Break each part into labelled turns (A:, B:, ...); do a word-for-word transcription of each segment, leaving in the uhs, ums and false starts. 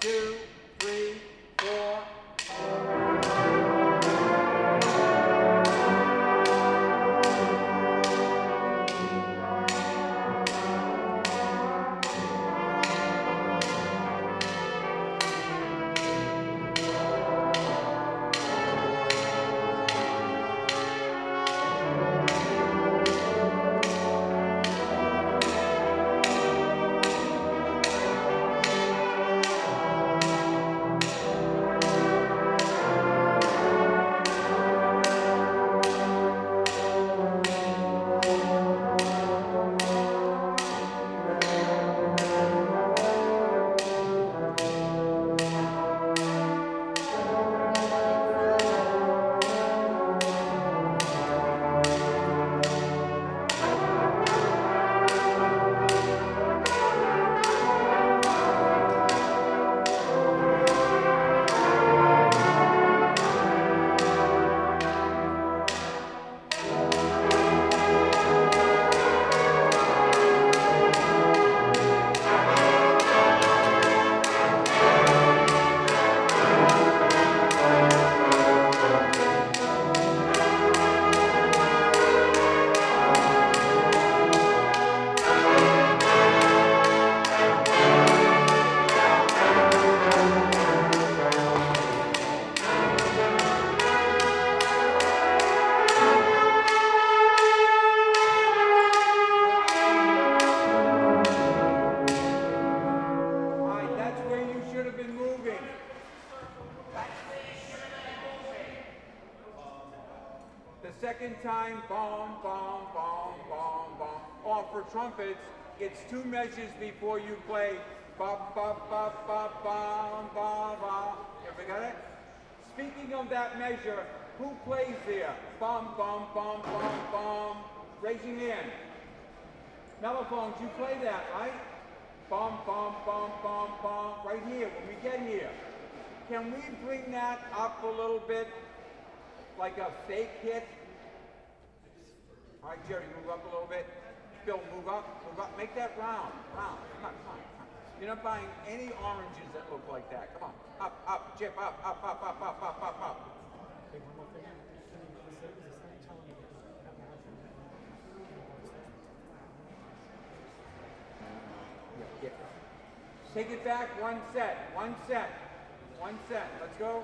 A: two, three, four. Second time, bom, bom, bom, bom, bom. Or for trumpets, it's two measures before you play ba ba ba ba ba ba ba. Ever got it? Speaking of that measure, who plays there? Bum bum bum bum bum. Raise your hand. Mellophones, you play that, right? Bum bum bum bum bum. Right here when we get here. Can we bring that up a little bit, like a fake hit? All right, Jerry, move up a little bit. Bill, move up, move up. Make that round, round. Come on, come on, come on. You're not buying any oranges that look like that. Come on, up, up, Chip, up, up, up, up, up, up, up, up. Take it back one set, one set, one set. Let's go.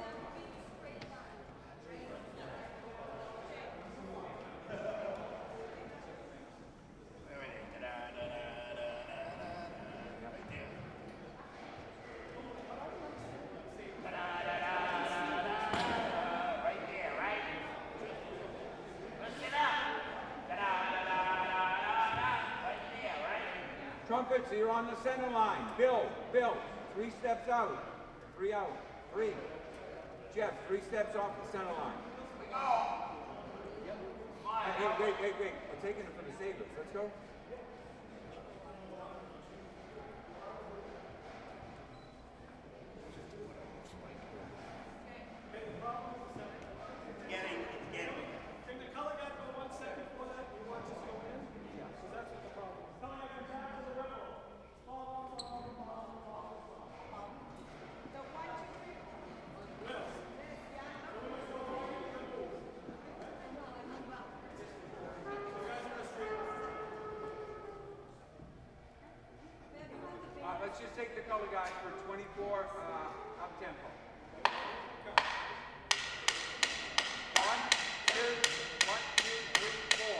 A: Trumpets, you're on the center line. Bill, Bill, three steps out. Three out. Three. Jeff, three steps off the center line. Hey, wait, wait, wait. We're taking it for the Sabres. Let's go. Let's just take the color guide for twenty-four uh, up tempo. One, two, one, two, three, four.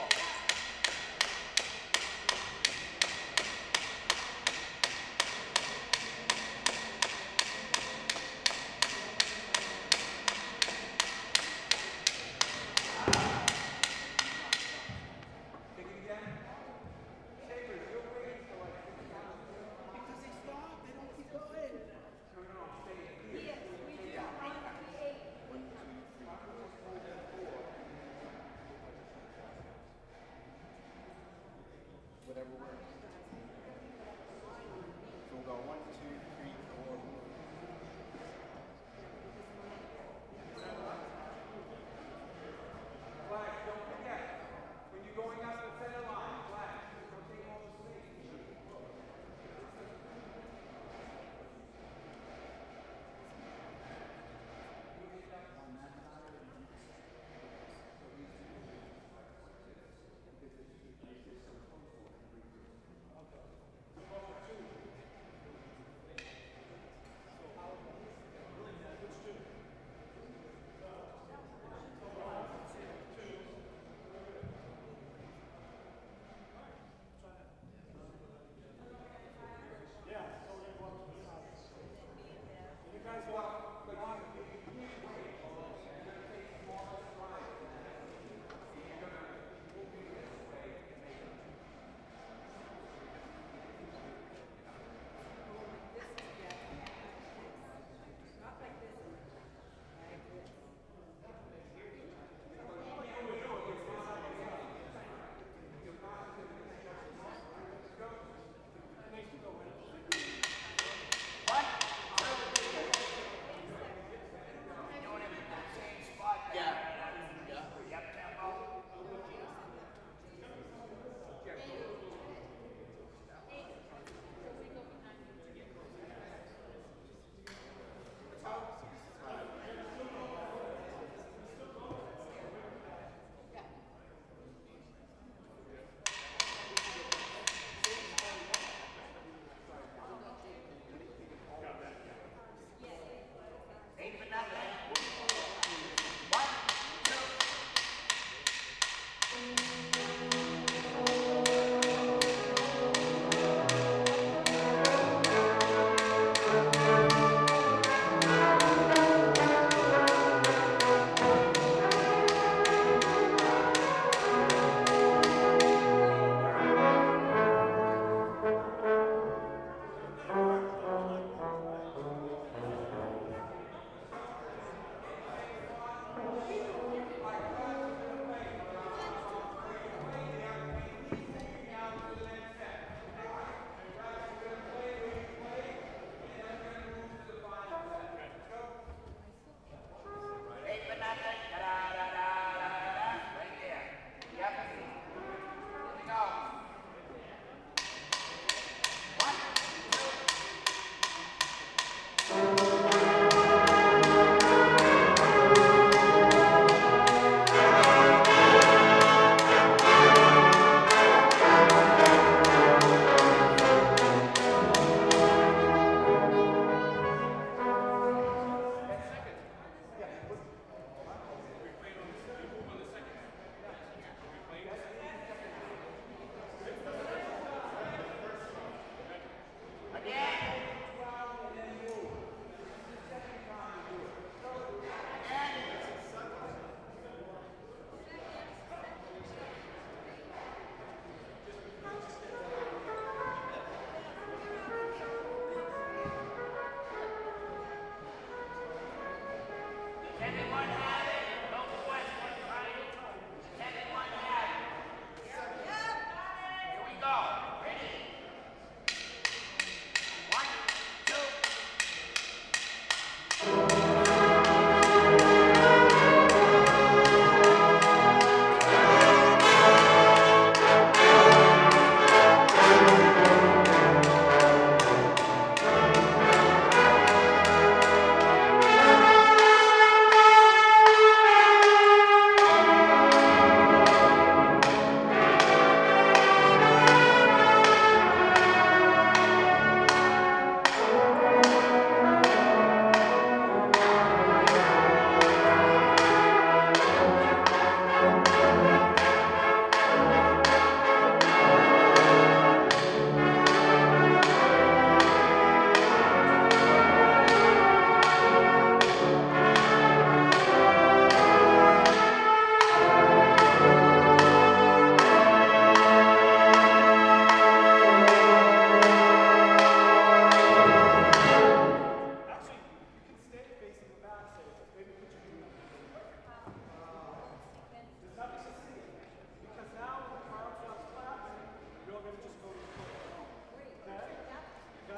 A: Take it again. Sabres, you're waiting for us. Because they stop, they don't keep going. So we don't stay here.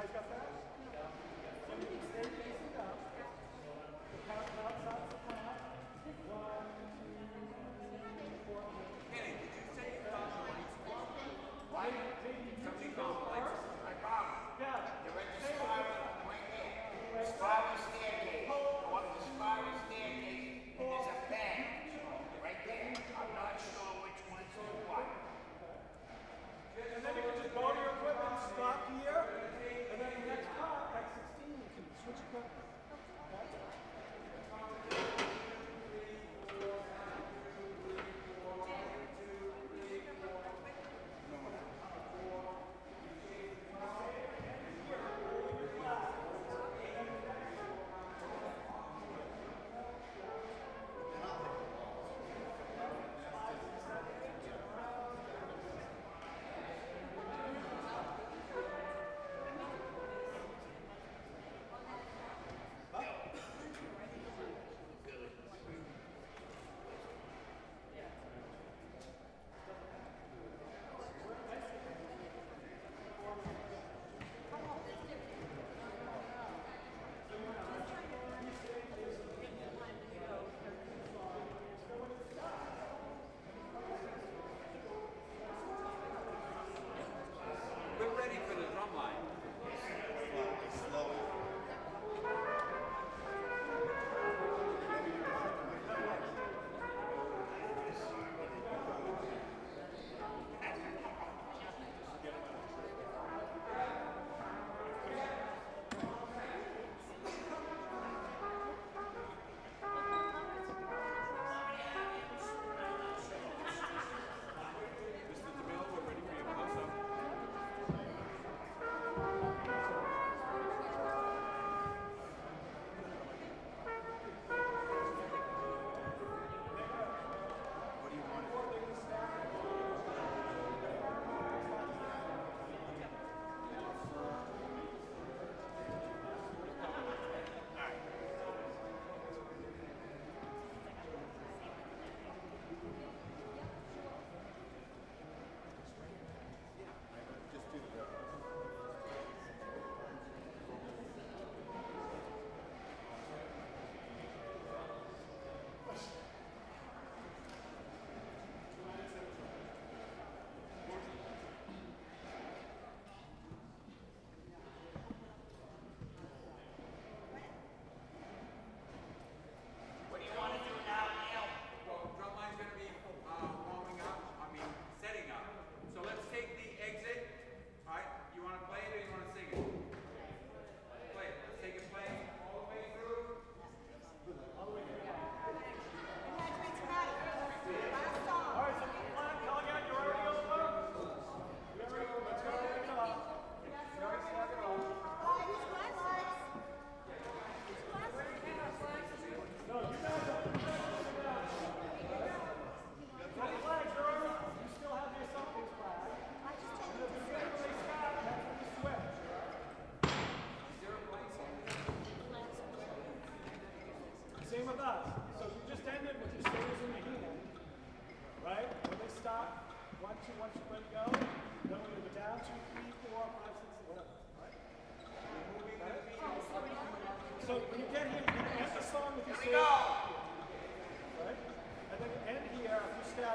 B: guys got that? So you can stay facing up. The count outside the front. One, two, three, four.
A: Kenny, did you say you found the lights?
B: Why?
A: Somebody found the lights.
C: I found it.
B: Yeah.
C: They're at the spiral right there. Spiral staircase. Go up the spiral staircase, and there's a bag right there. I'm not sure which one's the what.
B: And then you can just go to your equipment, stop here, and then the next part, like sixteen, you can switch equipment.
A: We're ready for the drum line. Mister DeMille, we're ready for your close-up.
C: What do you want to do now, Neil?
A: Well, drum line's going to be uh, warming up, I mean, setting up. So let's take the exit. All right, you want to play it or you want to sing it? Play it. Let's take it playing all the way through.
B: All right, so come on, Caligan, you're already over. You're already over. Let's go back it off. You already started it off. No, you guys are you guys are sitting down. The flags are already, you still have the assumptions flag. And if you get when they stop, that's when you switch. Same with us. So you just ended with your sabers in your hand, right? When they stop, one, two, one, two, ready to go. Then we're going to go down, two, three, four,